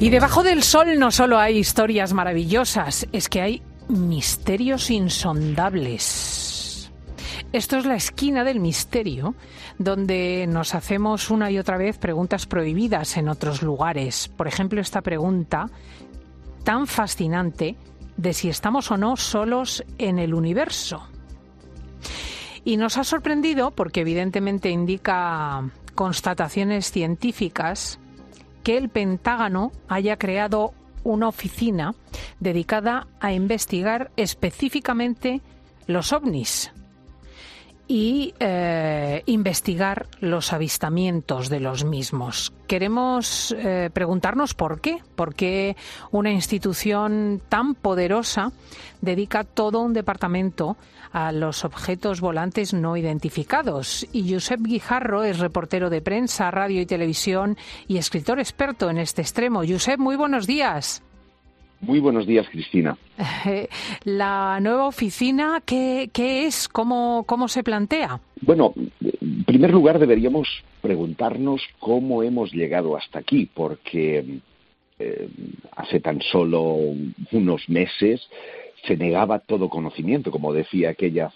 Y debajo del sol no solo hay historias maravillosas, es que hay misterios insondables. Esto es la esquina del misterio, donde nos hacemos una y otra vez preguntas prohibidas en otros lugares. Por ejemplo, esta pregunta tan fascinante de si estamos o no solos en el universo. Y nos ha sorprendido porque evidentemente indica constataciones científicas que el Pentágono haya creado una oficina dedicada a investigar específicamente los ovnis y investigar los avistamientos de los mismos. Queremos preguntarnos por qué. ¿Por qué una institución tan poderosa dedica todo un departamento a los objetos volantes no identificados? Y Josep Guijarro es reportero de prensa, radio y televisión y escritor experto en este extremo. Josep, muy buenos días. Muy buenos días, Cristina. La nueva oficina, ¿qué es? ¿Cómo se plantea? Bueno, en primer lugar deberíamos preguntarnos cómo hemos llegado hasta aquí, porque hace tan solo unos meses se negaba todo conocimiento, como decía aquella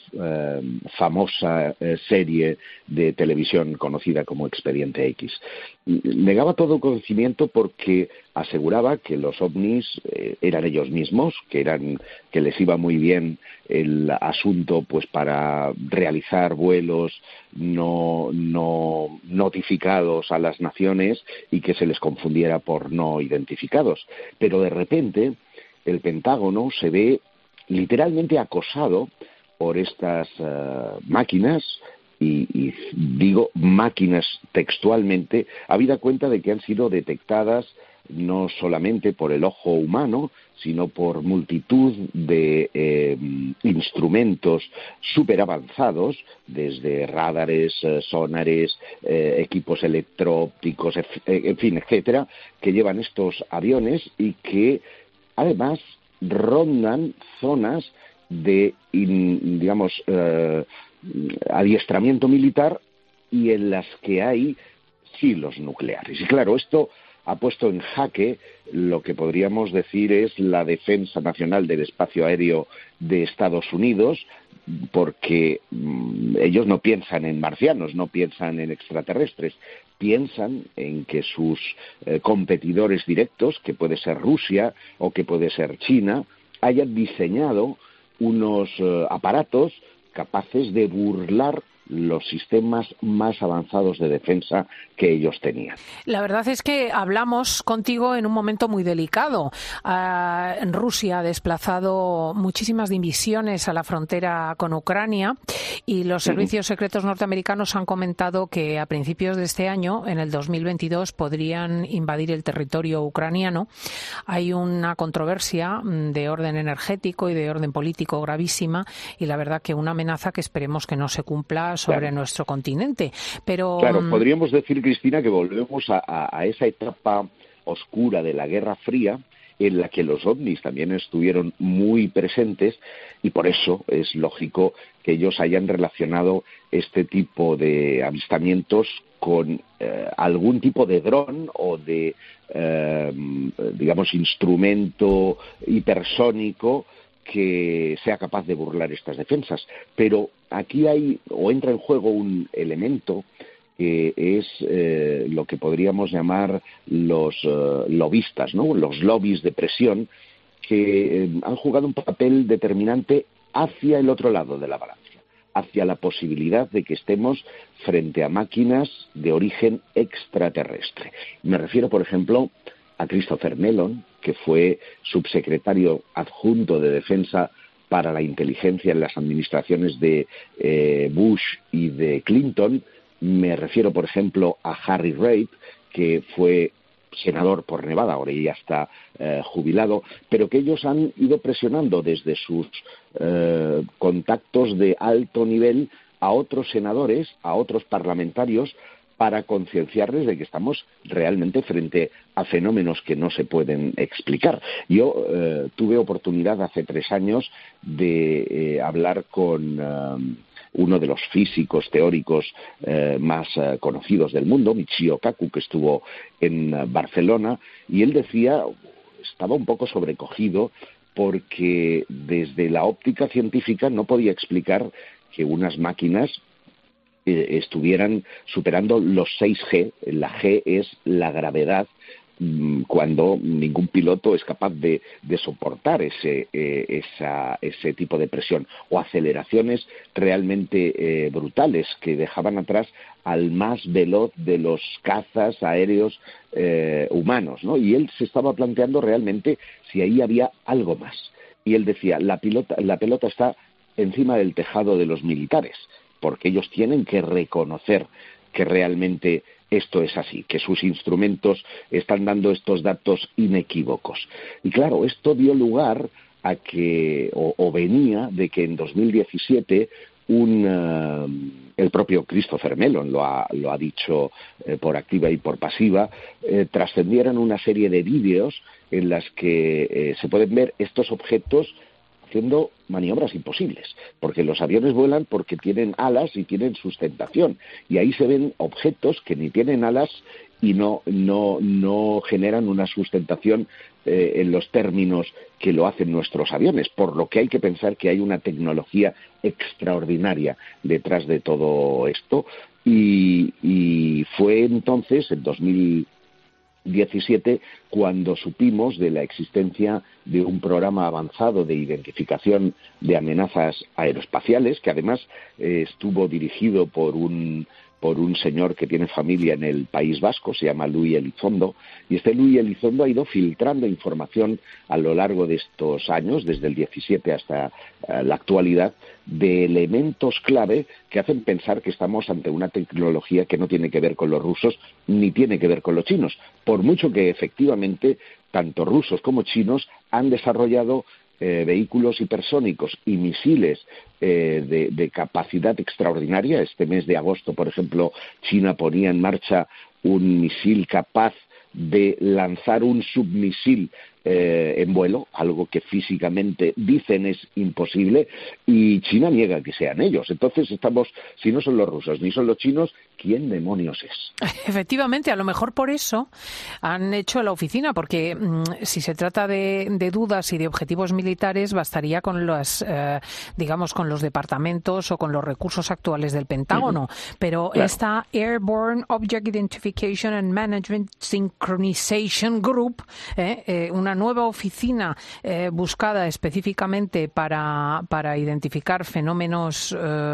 famosa serie de televisión conocida como Expediente X. Negaba todo conocimiento porque aseguraba que los ovnis eran ellos mismos, que les iba muy bien el asunto pues para realizar vuelos no notificados a las naciones y que se les confundiera por no identificados. Pero de repente el Pentágono se ve literalmente acosado por estas máquinas, y digo máquinas textualmente, habida cuenta de que han sido detectadas no solamente por el ojo humano, sino por multitud de instrumentos súper avanzados, desde radares, sonares, equipos electro-ópticos, en fin, etcétera, que llevan estos aviones y que además rondan zonas de, adiestramiento militar y en las que hay silos nucleares. Y claro, esto ha puesto en jaque lo que podríamos decir es la defensa nacional del espacio aéreo de Estados Unidos, porque ellos no piensan en marcianos, no piensan en extraterrestres, piensan en que sus competidores directos, que puede ser Rusia o que puede ser China, hayan diseñado unos aparatos capaces de burlar los sistemas más avanzados de defensa que ellos tenían. La verdad es que hablamos contigo en un momento muy delicado. Rusia ha desplazado muchísimas divisiones a la frontera con Ucrania y los servicios secretos norteamericanos han comentado que a principios de este año, en el 2022, podrían invadir el territorio ucraniano. Hay una controversia de orden energético y de orden político gravísima y la verdad que una amenaza que esperemos que no se cumpla sobre nuestro continente. Pero claro, podríamos decir, Cristina, que volvemos a esa etapa oscura de la Guerra Fría en la que los ovnis también estuvieron muy presentes y por eso es lógico que ellos hayan relacionado este tipo de avistamientos con algún tipo de dron o de, instrumento hipersónico que sea capaz de burlar estas defensas. Pero aquí entra en juego un elemento que es lo que podríamos llamar los lobistas, ¿no? Los lobbies de presión que han jugado un papel determinante hacia el otro lado de la balanza, hacia la posibilidad de que estemos frente a máquinas de origen extraterrestre. Me refiero, por ejemplo, a Christopher Mellon, que fue subsecretario adjunto de Defensa para la inteligencia en las administraciones de Bush y de Clinton. Me refiero, por ejemplo, a Harry Reid, que fue senador por Nevada, ahora ya está jubilado, pero que ellos han ido presionando desde sus contactos de alto nivel a otros senadores, a otros parlamentarios, para concienciarles de que estamos realmente frente a fenómenos que no se pueden explicar. Yo tuve oportunidad hace 3 años de hablar con uno de los físicos teóricos más conocidos del mundo, Michio Kaku, que estuvo en Barcelona, y él decía, estaba un poco sobrecogido porque desde la óptica científica no podía explicar que unas máquinas estuvieran superando los 6G. La G es la gravedad, cuando ningún piloto es capaz de soportar ese tipo de presión, o aceleraciones realmente brutales que dejaban atrás al más veloz de los cazas aéreos humanos, ¿no? Y él se estaba planteando realmente si ahí había algo más. Y él decía, la pelota está encima del tejado de los militares, porque ellos tienen que reconocer que realmente esto es así, que sus instrumentos están dando estos datos inequívocos. Y claro, esto dio lugar a que, o venía de que en 2017 el propio Christopher Mellon lo ha dicho por activa y por pasiva, trascendieran una serie de vídeos en las que se pueden ver estos objetos haciendo maniobras imposibles, porque los aviones vuelan porque tienen alas y tienen sustentación, y ahí se ven objetos que ni tienen alas y no generan una sustentación en los términos que lo hacen nuestros aviones, por lo que hay que pensar que hay una tecnología extraordinaria detrás de todo esto, y fue entonces, en 2017, cuando supimos de la existencia de un programa avanzado de identificación de amenazas aeroespaciales, que además estuvo dirigido por un señor que tiene familia en el País Vasco, se llama Luis Elizondo, y este Luis Elizondo ha ido filtrando información a lo largo de estos años, desde el 17 hasta la actualidad, de elementos clave que hacen pensar que estamos ante una tecnología que no tiene que ver con los rusos ni tiene que ver con los chinos, por mucho que efectivamente tanto rusos como chinos han desarrollado vehículos hipersónicos y misiles de capacidad extraordinaria. Este mes de agosto, por ejemplo, China ponía en marcha un misil capaz de lanzar un submisil en vuelo, algo que físicamente dicen es imposible, y China niega que sean ellos. Entonces estamos, si no son los rusos ni son los chinos, ¿quién demonios es? Efectivamente, a lo mejor por eso han hecho la oficina, porque si se trata de dudas y de objetivos militares, bastaría con con los departamentos o con los recursos actuales del Pentágono. Pero claro, esta Airborne Object Identification and Management Synchronization Group, una nueva oficina buscada específicamente para identificar fenómenos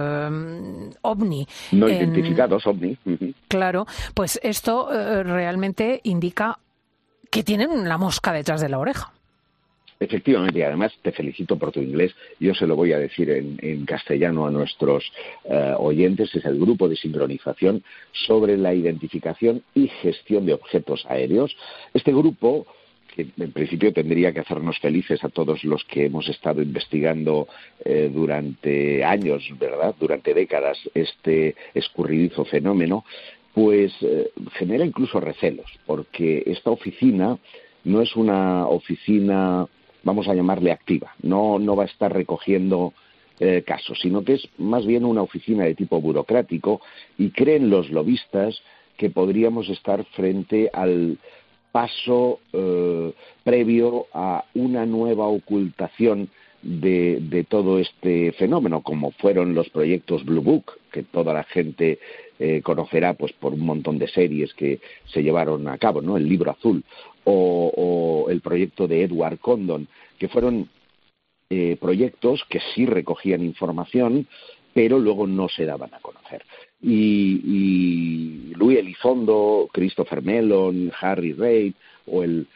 ovni. No identificados, ovni. Claro, pues esto realmente indica que tienen la mosca detrás de la oreja. Efectivamente, y además te felicito por tu inglés. Yo se lo voy a decir en castellano a nuestros oyentes. Es el Grupo de Sincronización sobre la Identificación y Gestión de Objetos Aéreos. Este grupo, que en principio tendría que hacernos felices a todos los que hemos estado investigando durante años, ¿verdad?, durante décadas, este escurridizo fenómeno, pues genera incluso recelos, porque esta oficina no es una oficina, vamos a llamarle activa, no va a estar recogiendo casos, sino que es más bien una oficina de tipo burocrático, y creen los lobistas que podríamos estar frente al paso previo a una nueva ocultación de todo este fenómeno, como fueron los proyectos Blue Book, que toda la gente conocerá pues por un montón de series que se llevaron a cabo, ¿no? El Libro Azul, o el proyecto de Edward Condon, que fueron proyectos que sí recogían información, pero luego no se daban a conocer. Y Luis Elizondo, Christopher Mellon, Harry Reid, o el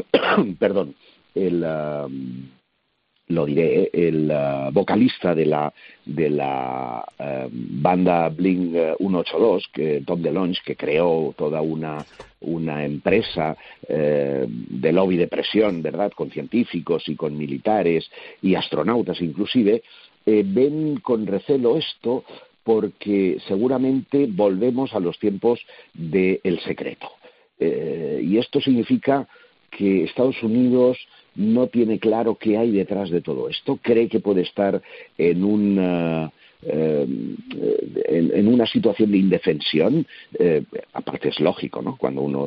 vocalista de la banda Blink 182, Tom DeLonge, que creó toda una empresa de lobby de presión, ¿verdad?, con científicos y con militares y astronautas inclusive, ven con recelo esto, porque seguramente volvemos a los tiempos del secreto. Y esto significa que Estados Unidos no tiene claro qué hay detrás de todo esto. Cree que puede estar en en una situación de indefensión. Aparte es lógico, ¿no? Cuando unos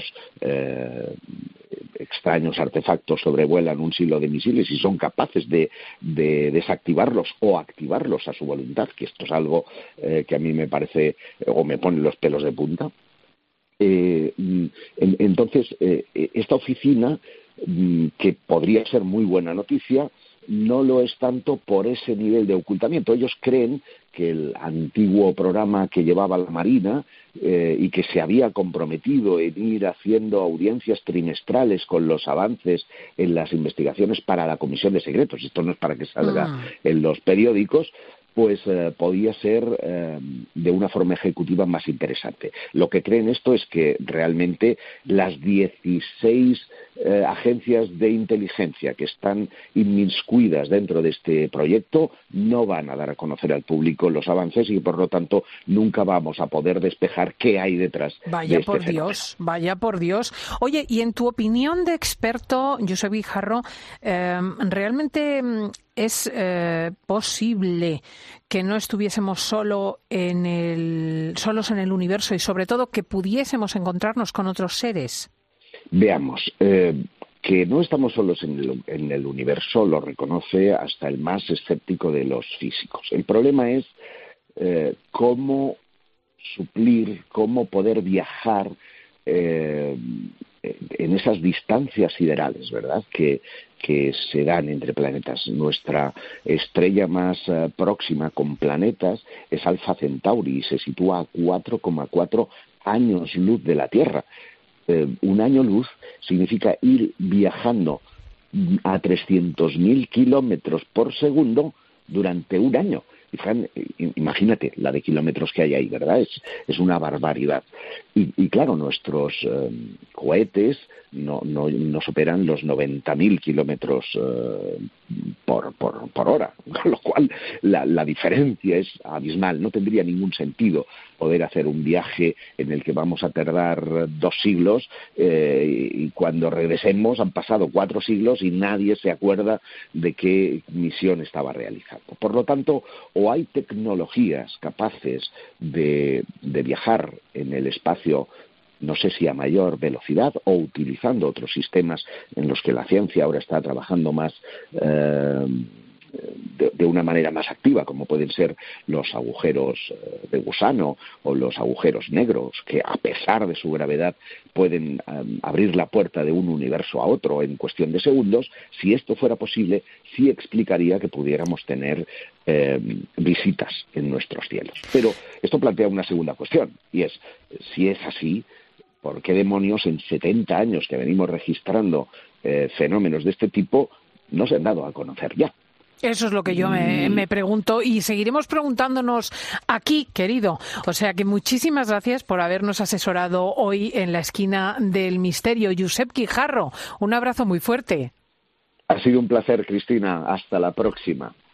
extraños artefactos sobrevuelan un silo de misiles y son capaces de desactivarlos o activarlos a su voluntad, que esto es algo que a mí me parece o me pone los pelos de punta. Entonces, esta oficina, que podría ser muy buena noticia, no lo es tanto por ese nivel de ocultamiento. Ellos creen que el antiguo programa que llevaba la Marina y que se había comprometido en ir haciendo audiencias trimestrales con los avances en las investigaciones para la Comisión de Secretos, esto no es para que salga en los periódicos, pues podía ser de una forma ejecutiva más interesante. Lo que creen esto es que realmente las 16 agencias de inteligencia que están inmiscuidas dentro de este proyecto no van a dar a conocer al público los avances y, por lo tanto, nunca vamos a poder despejar qué hay detrás de este fenómeno. Vaya por Dios. Oye, y en tu opinión de experto, Josep Guijarro, ¿realmente es posible que no estuviésemos solos en el universo y, sobre todo, que pudiésemos encontrarnos con otros seres? Veamos, que no estamos solos en el universo lo reconoce hasta el más escéptico de los físicos. El problema es cómo suplir, cómo poder viajar en esas distancias siderales, ¿verdad?, que se dan entre planetas. Nuestra estrella más próxima con planetas es Alfa Centauri y se sitúa a 4,4 años luz de la Tierra. Un año luz significa ir viajando a 300.000 kilómetros por segundo durante un año. Imagínate la de kilómetros que hay ahí, ¿verdad? Es una barbaridad. Y claro, nuestros cohetes no superan los 90.000 kilómetros por hora, con lo cual la diferencia es abismal. No tendría ningún sentido poder hacer un viaje en el que vamos a tardar 2 siglos y cuando regresemos han pasado 4 siglos y nadie se acuerda de qué misión estaba realizando. Por lo tanto, o hay tecnologías capaces de viajar en el espacio, no sé si a mayor velocidad o utilizando otros sistemas en los que la ciencia ahora está trabajando más de una manera más activa, como pueden ser los agujeros de gusano o los agujeros negros, que a pesar de su gravedad pueden abrir la puerta de un universo a otro en cuestión de segundos. Si esto fuera posible, sí explicaría que pudiéramos tener visitas en nuestros cielos. Pero esto plantea una segunda cuestión, y es, si es así, ¿por qué demonios en 70 años que venimos registrando fenómenos de este tipo no se han dado a conocer ya? Eso es lo que yo me pregunto y seguiremos preguntándonos aquí, querido. O sea que muchísimas gracias por habernos asesorado hoy en la esquina del misterio. Josep Guijarro, un abrazo muy fuerte. Ha sido un placer, Cristina. Hasta la próxima.